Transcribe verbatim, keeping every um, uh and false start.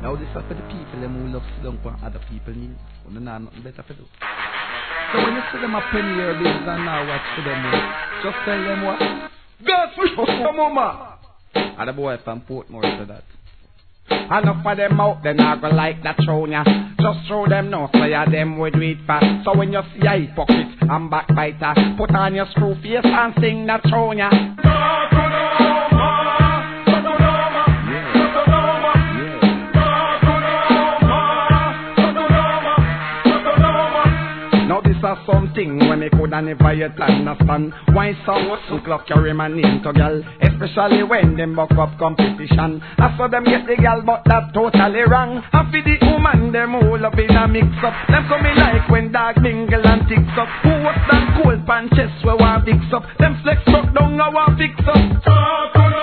Now this is for the people them who love to sit down for other people needs. When they know nothing better to do. So when you see them a premiere bills and now watch for them, just tell them what. God for your mama. And the boy from Portmore said that. Enough of them out, they not go like that throne ya. Just throw them no, so ya them would do it fast. So when you see a hypocrite and backbiter, put on your screw face and sing that throne ya. Or something when me coulda never yet understand. Why some look like carry my name to girl, especially when them buck up competition. I saw them get the girl, but that totally wrong. And for the woman, them all up in a mix up. Them come me like when dog mingle and ticks up. Who was that cold pan chest where one fix up? Them flex struck down now one fix up.